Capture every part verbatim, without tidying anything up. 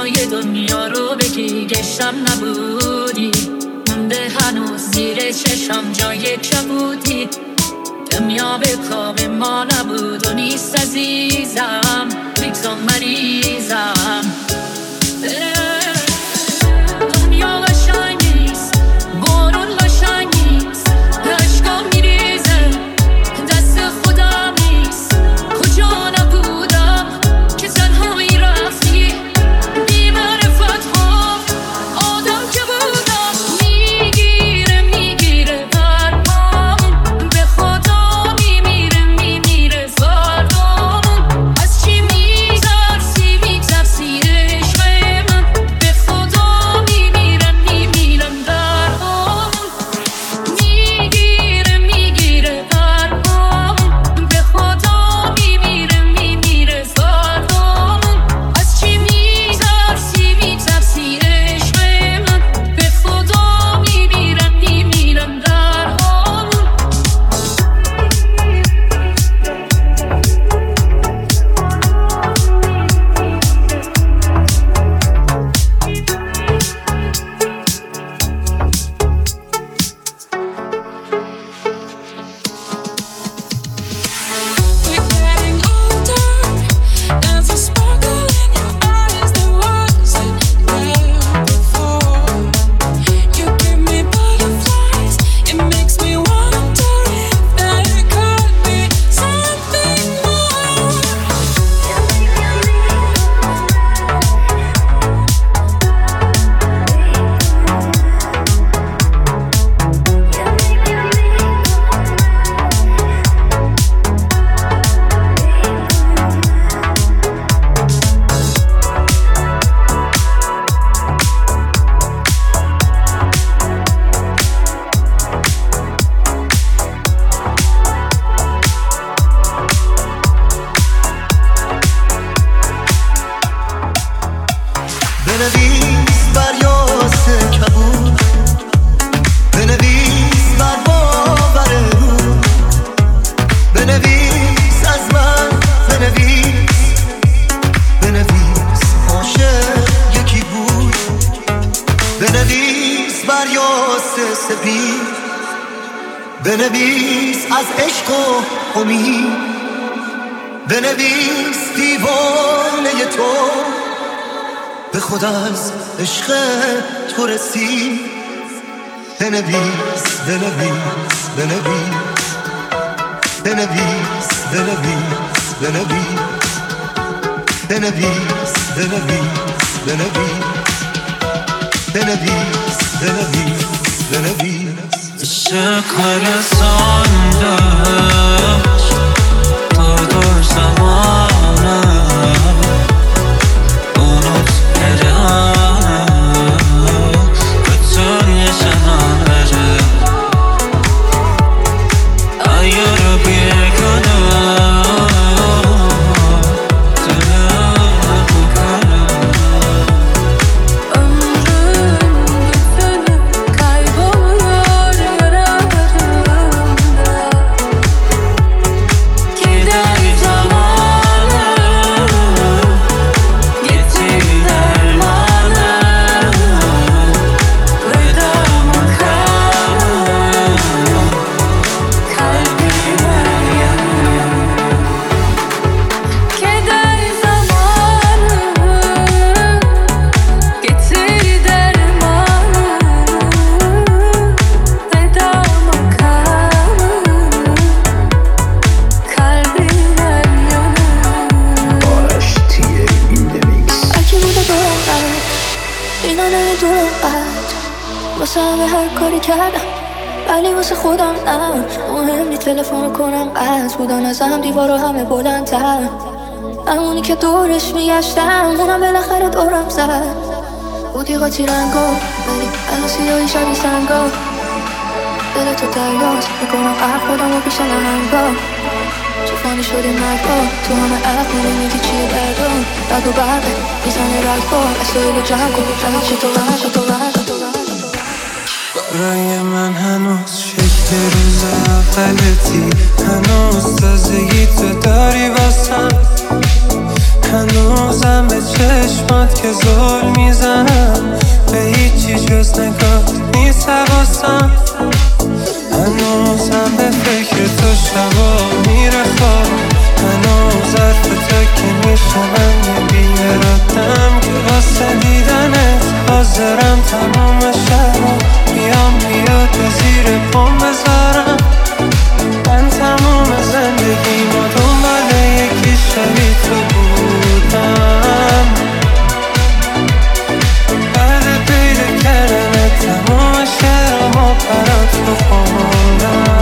دنیای دنیا رو بگی گشتم نبودی، مونده هنوز زیر چشم جای کبودی. دنیا به کام ما نبود و نیست عزیزم، ریکسان مریضم. دنیا قشنگ نیست، بارون قشنگ نیست، عشقم میریزه دست خودم نیست. کجا نبودم که تنها میرفتی بی معرفت ها، آدم که بودم. میگیره میگیره برمامون، به خدا میمیره میمیره فردامون. از چی میترسی میترسی عشق من، به خدا میمیرم میمیرم برمامون. میگیره میگیره برمامون، به خدا میمیره میمیره فردامون. از چی میترسی میترسی عشق من، به خدا میمیرم میمیرم برمامون. We're getting older. There's a sparkle in your eyes that wasn't there before. You give me butterflies. It makes me wonder if there could be something more. بنویس بر یاس کبود، بنویس بر باور رو، بنویس از من، بنویس بنویس عاشق یکی بود. بنویس بر یاس سپید، بنویس از عشق و امید، بنویس دیوانه تو به خود از عشق تو رسید. بنویس بنویس بنویس بنویس بنویس بنویس بنویس بنویس بنویس بنویس بنویس بنویس عشق رسان داشت تا دور زمانه اونوز هرانه بتون یه شنان بره ایارو بیر کنم دلم بکنم. Ömrüm gitsin kayboluyor yaralarımda. Gider zamanı, getir dermanı. Veda makamı, kalbime yanıyor. Keder zamanı, getir dermanı. Veda makamı, kalbime yanıyor. آرش تیه این دمیکس. اگه بوده دورم اینا نمیدونم بعد واسه همه هر کاری کردم ولی واسه خودم نه. مهم نی تلفن کنم قطع بودن ازم دیوارا همه بلندتر. همونی که دورش میگشتم اونم بالاخره دورم زد. بودی قاطی رنگا ولی الان سیاهی شبیه سنگا. دل تو دریاست میکنم قرق خودم و پیش نهنگا. طوفانی شدیم مرگا تو همه عقل نمیگی چیه دردم. بد و برقه میزنه رگبا اسایل جمع کن همه چی تو رنگ تو رنگ تو رنگ. برای من هنوز شکل روز اولتی، هنوز تازگی تو داری واسم، هنوزم به چشم چشمات که زل میزنم، به هیچی جز نگاه نیست حواسم. هنوزم به فکر تو شبا میره خواب، هنوز حرف تو که میشه من بیارتم که واسه دیدنت حاضرم تمام شبا بیام بیاد به زیر پام بذارم. من تمام زندگی ما دنبال یکی شبیه تو بودم، بعد پیدا کردن تمام شعرم و برات رو خوندم.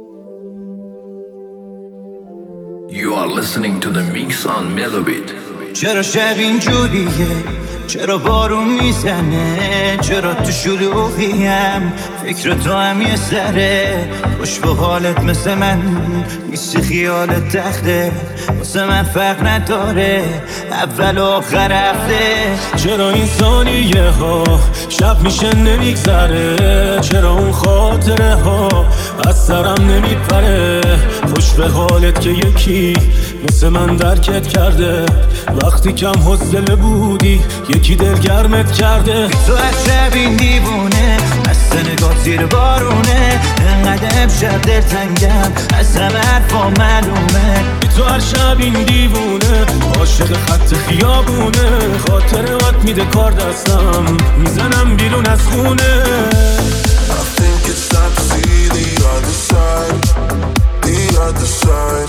You are listening to the mix on Melobit. چرا شب اینجوریه، چرا بارون میزنه، چرا تو شلوغیم فکر تو هم یه سره. خوش به حالت مثل من نیستی، خیالت تخته واسه من فرق نداره اول و آخر هفته. چرا این ثانیه ها شب میشه نمیگذره، چرا اون خاطره ها از سرم نمیپره. خوش به حالت که یکی مثل من درکت کرده، وقتی کم حوصله بودی یکی دلگرمت کرده. تو از شب این دیوونه مست نگاه زیر بارونه، انقدر امشب دلتنگم از همه حرفا معلومه. تو هر شب این دیوونه عاشق خط خیابونه، خاطرات میده کار دستم میزنم بیرون از خونه. I think it's time to see the other side, the other side.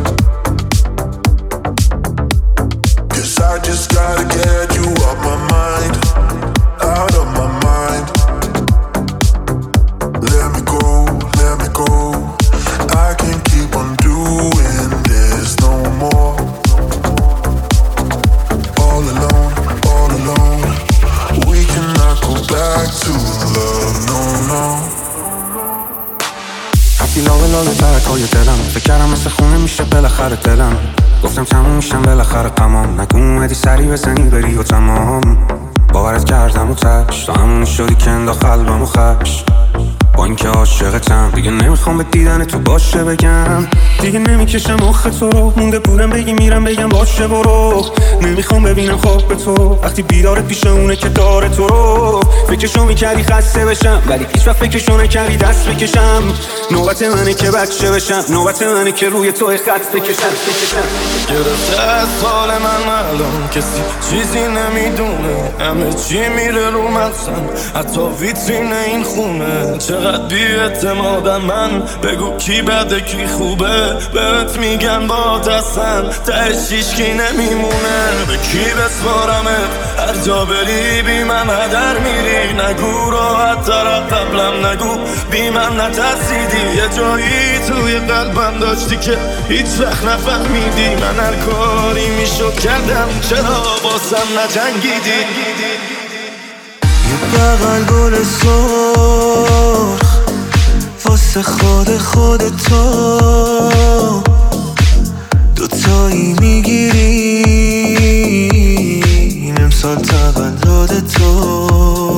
Cause I just gotta get you off my mind, out of my mind. Let me go, let me go. I can't keep on doing this no more. All alone, all alone. We cannot go back to love, no, no. حتی لاغ لاغ ترکای دلم فکر کردم مثل خونه میشه بالاخره دلم. گفتم تموم میشم بالاخره غمام، نگو اومدی سری بزنی بری و تمام. باورت کردم و تش تا همونی شدی که انداخت قلبم و خش. با اینکه عاشقتم دیگه نمیخوام به دیدن تو باشه بگم، دیگه نمیکشم آخه تو رو مونده پولم بگی میرم بگم باشه برو. نمیخوام ببینم خواب به تو وقتی بیدار پیش اونه که داره تو رو. فکرشو میکردی خسته بشم ولی هیچ وقت فکرشو نکردی دست بکشم. نوبت منه که بچه بشم، نوبت منه که روی تو خط بکشم بکشم. گرفته از حال من الان کسی چیزی نمیدونه، همه چی میره رو مغزم حتی ویترین این خونه. چقدر بی اعتمادم من، بگو کی بده کی خوبه. بهت میگن با دستن تهش هیچکی نمیمونه. به کی بسپارمت هر جا بری بی من هدر میری. نگو راحت تر قبلم نگو بی من نترسیدی. یه جایی توی قلبم داشتی که هیچ وقت نفهمیدی. من هر کاری میشد کردم چرا باسم نجنگیدی. یه بغل گل سرخ واسه خود خود تو، دوتایی میگیریم امسال تولد تو.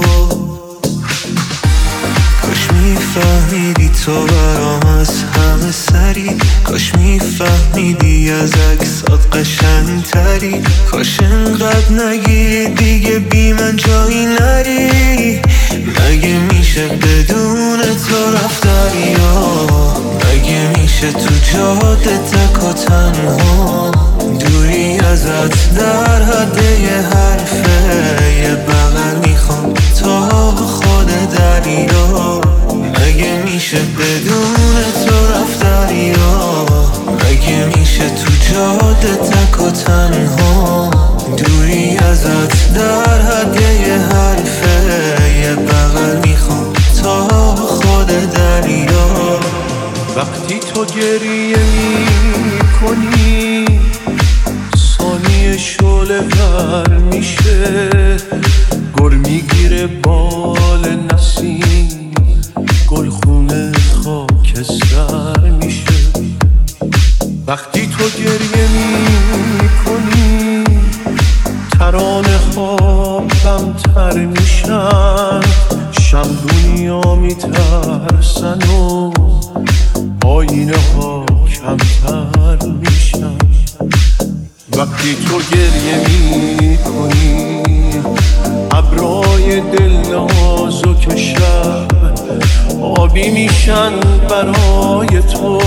کاش میفهمیدی تو برام از همه سری، کاش میفهمیدی از عکسات قشنگتری. کاش انقدر نگیری دیگه بی من جایی نری. مگه میشه بدون تو رفتاری ها، مگه میشه تو جاده تک و تنها. دوری ازت در حد یه حرفه، یه بغل میخوام تا خود دریا. مگه میشه بدون تو رفتاری ها، مگه میشه تو جاده تک و تنها. دوری ازت در حد یه حرفه، یه بغل میخوام تا خود دریا. وقتی تو گریه میکنی ثانیه شعله ور میشه، گل میگیره بال نسیم، گل خونه خاکستر میشه. وقتی تو گریه میکنی ترانه خوابم تر میشن، شب دنیا میترسن و آینه ها کمتر میشن. وقتی تو گریه میکنی ابرای دل نازک شب آبی میشن برای تو.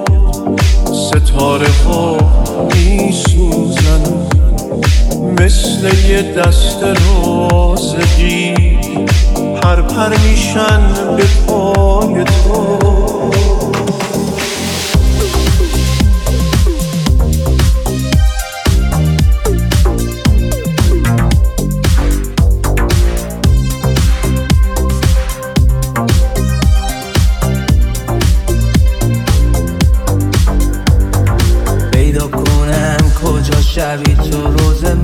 ستاره ها میسوزن مثل یه دست رازقی، پر پر میشن به پای تو. شبی تو روز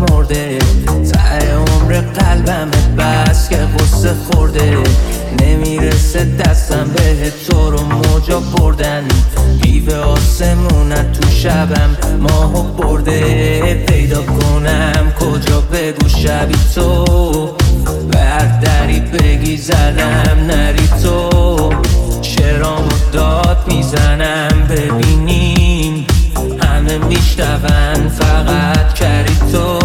قصه خورده نمیرسه دستم به تو رو موجا بردن بیوه آسمونت تو شبم ماهو برده پیدا کنم کجا بگو شبی تو بر دری بگی زدم نری تو شعرامو داد میزنم ببینیم همه میشنون فقط کردی تو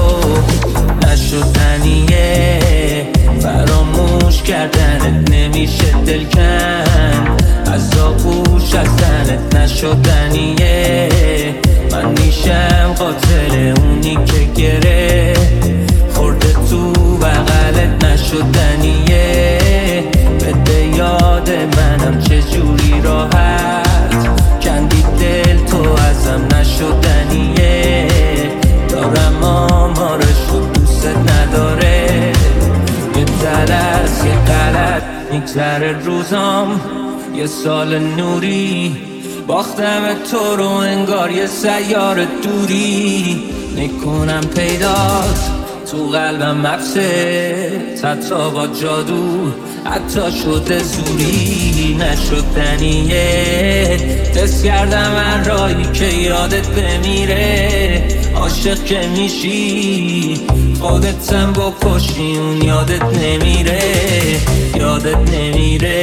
نشدنیه فراموش کردنت نمیشه دل کن از آغوش از تنت نشدنیه من میشم قاتل اونی که گره خورده تو بغلت نشدنیه بده یاد منم چجوری راحت کندی دل تو ازم نشدنیه دارم آمارشو دوست نداره یه دلس یه غلط میگذره روزام یه سال نوری باختم تو رو انگار یه سیار دوری میکنم پیدات تو قلبم مبسه حتی با جادو حتی شده زوری نشدنیه دست کردم من رایی که یادت بمیره عاشق که میشی خودتم بکشی اون یادت نمیره یادت نمیره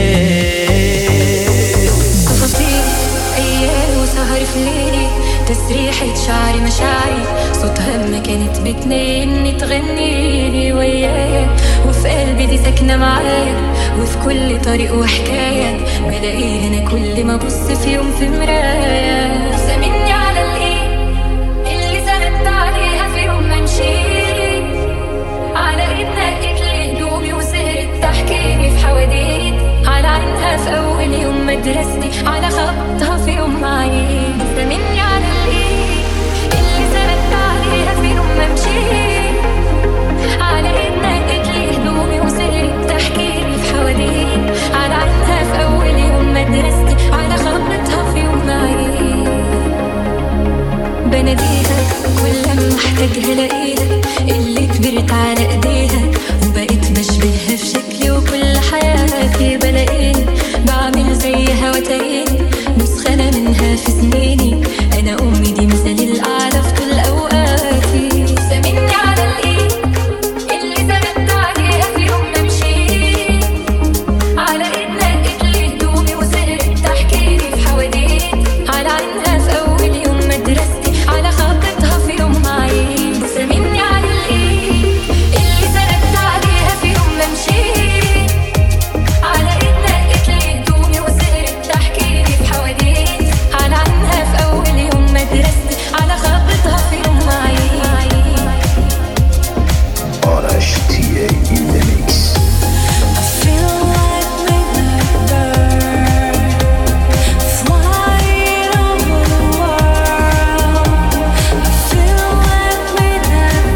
تفاصيل أيام وسهر في ليلي تسريحة شعري مشاعري صوت همة كانت بتنامني تغنيلي ويايا وفي قلبي دي ساكنة معايا وفي كل طريق وحكاية بلاقيها أنا كل ما أبص في يوم في مراية سامني على الإيد اللي سندت عليها في يوم ما مشيت على إيد نقت لي هدومي وسهرت تحكيلي في حواديت على عينها في أول يوم مدرستي على خطها في يوم معيد سامني على الإيد اللي سندت عليها في يوم ما مشيت على إيد نقت لي هدومي وسهرت تحكيلي في حواديت على عينها في أول يوم مدرستي على خطها في يوم معيد بناديها كل لما احتاجها الاقيها اللي كبرت على ايديها وبقيت بشبهها في شكلي وكل حياتي بلاقيني بعمل زيها وتايني نسخة انا منها في سنيني انا امي دي مثال الاعلى في كل اوقاتي سامني على الايد اللي سندت عليها في يوم ما مشيت على ايد نقت لي هدومي وسهرت تحكيلي في حواديت على عينها في اول يوم مدرستي على خطتها في يوم معيد سامني على الايد اللي سندت عليها في يوم ما مشيت على ايد نقت لي هدومي وسهرت تحكيلي في حواديت على عينها في اول يوم مدرستي على خطتها في يوم معيد آرش تی ای in the mix. I feel like midnight bird flying over the world. I feel like midnight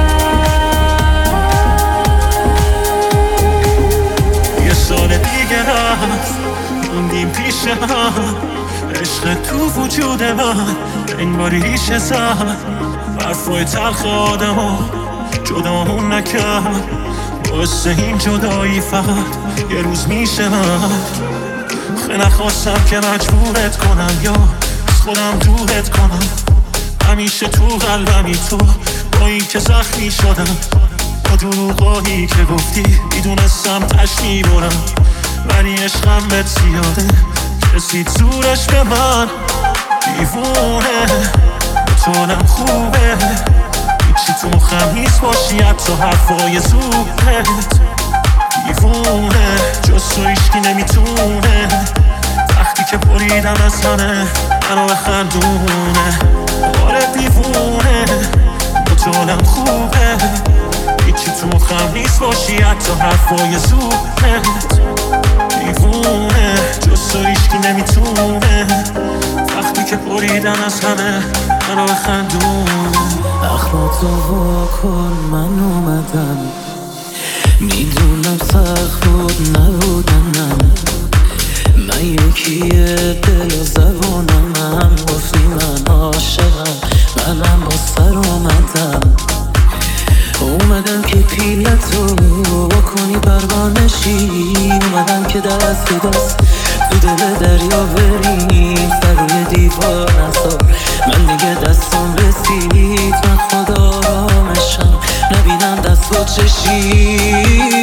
bird. یه سال دیگه هست موندیم پیش هم عشق تو وجود من انگاری ریشه زد برفای تلخ آدم جدامون نکرد باعث این جدایی فقط یه روز میشه من خیلی نخواستم که مجبورت کنم یا از خودم دورت کنم همیشه تو قلبمی تو با این که زخمی شدم با دروغایی که گفتی میدونستم تش میبرم ولی عشقم بهت زیاده رسید زورش به من دیوونه بتونم خوبه هیچی تو مخم نیست باشی حتی حرفای زورت دیوونه جز تو هیچکی نمیتونه وقتی که بریدم از همه منو بخندونه آره دیوونه بتونم خوبه هیچی تو مخم نیست باشی حتی حرفای زورت دیوونه جز تو هیچکی نمیتونه وقتی که بریدم از همه منو بخندونه اخلاطو واکن من اومدم میدونم سخت بود نبودنم من یکیه دل و زبونم گفتی من عاشقم منم با سر اومدم اومدم که پیلتو بکنی پروانشی، اومدم که دست به دست تو دل دریا بریم، سر روی دیوار نزار من دیگه دستم رسید، من خدا آرامشم نبینم دست و چشی.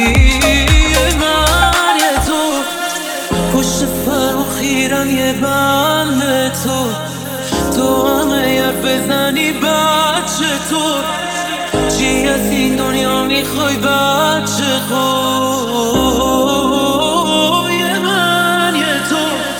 من یه تو پشت فرم خیرم یه بند تو، تو همه حرف بزنی بچه تو، چی از این دنیا میخوای بچه خوب. یه من یه تو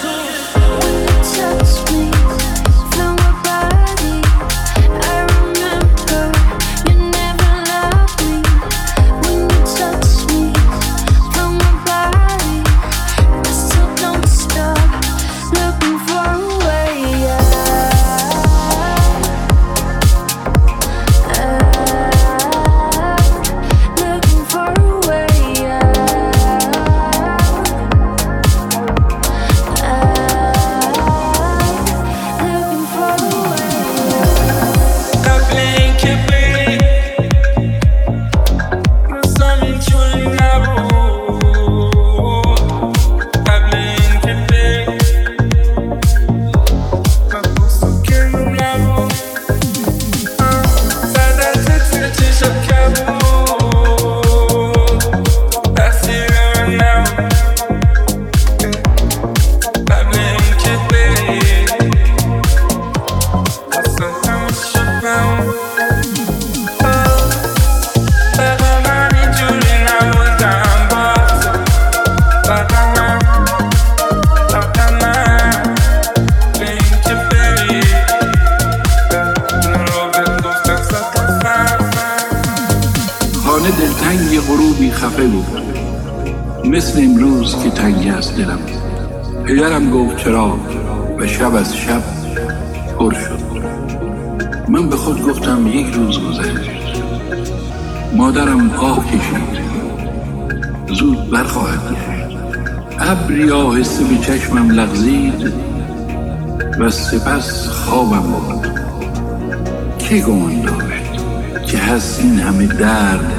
دلتنگ غروبی خفه بود، مثل امروز که تنگی از دلم. پدرم گفت چرا و شب از شب پر شد. من به خود گفتم یک روز گذشت. مادرم آه کشید، زود برخواهد گشت. ابری آهسته به چشمم لغزید و سپس خوابم برد. که گمان داشت که هست این همه درد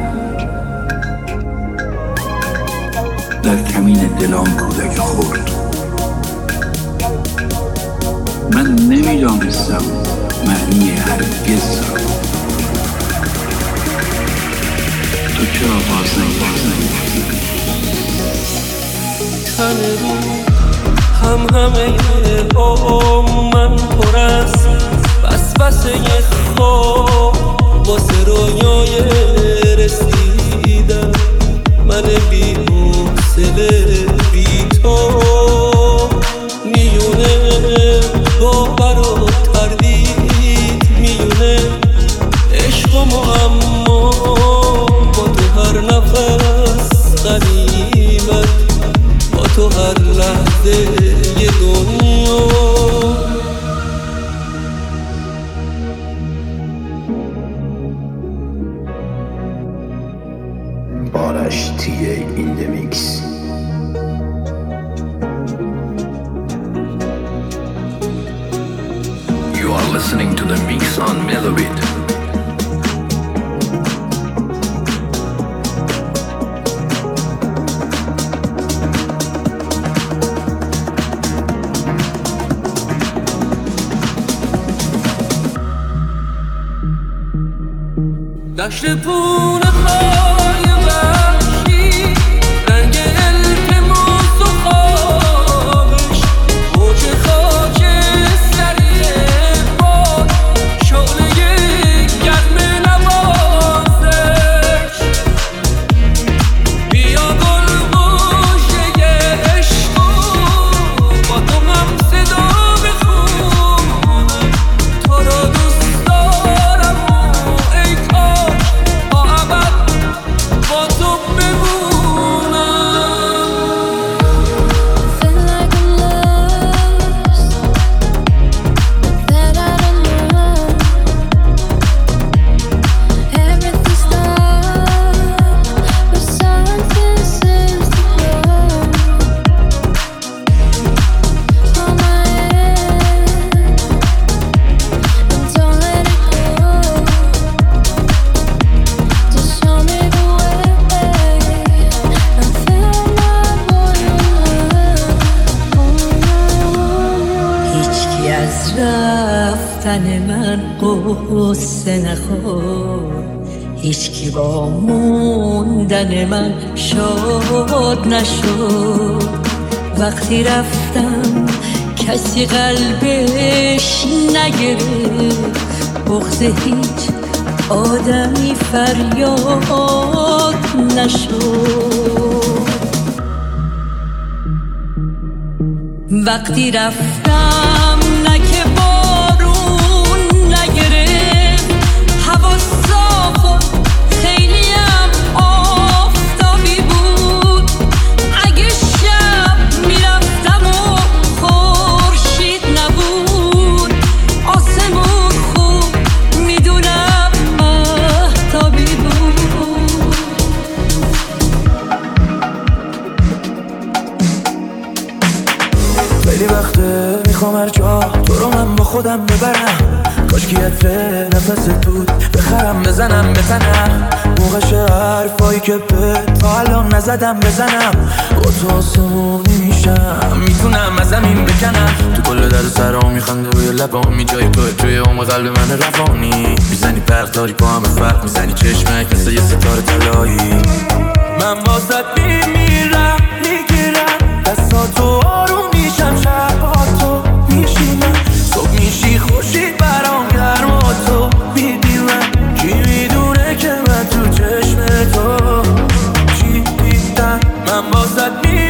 در کمین دلان کودک خورد. من نمیدانستم معنی هرگز را. تو چرا باز نگردی؟ تن رو هم همه آم من پر است، بس بس یه خواب واسه رویای رسیدن. من بی حوصله بی تو میونه باور و تردید، میونه عشق و معما با تو هر نفس غنیمت، با تو هر لحظه یه دنیا. Arash T A in the mix. You are listening to the mix on Melobit. دشت پونه های وحشی، رنگ التماس و خوابش، موج خاک سری باد، شعله گرم نوازش. بیا گل گوشه عشق با تو هم صدا بخونم، تو رو دوست دارم و ای کاش تا ابد رفتن من قصه نخور، هیچکی با موندن من شاد نشد. وقتی رفتم کسی قلبش نگرفت، بغض هیچ آدمی فریاد نشد. وقتی رفتم نه که بارون نگرفت، هوا صاف و خیلی هم آفتابی بود. اگه شب میرفتم و خورشید نبود، آسمون خوب میدونم مهتابی بود. خیلی وقته میخوام هر جا تو رو من با خودم ببرم، کاشکی عطر نفست بود بخرم بزنم به تنم، موقعش حرفایی که به تا الان نزدم بزنم. با تو آسمونی میشم، میتونم از زمین بکنم. تو کل در سرام میخنده روی لبام، جای تو توی عمق قلب من روانی. میزنی برق داری با همه فرق، میزنی چشمک مثل یه ستاره طلایی. من واسط میمیرم میگیرم دستاتو آروم میشم، شب تو میشینم صبح میشی خوشید برام گرما تو میدیمم. کی میدونه که من تو چشم تو چی دیدم. من واسط میمیرم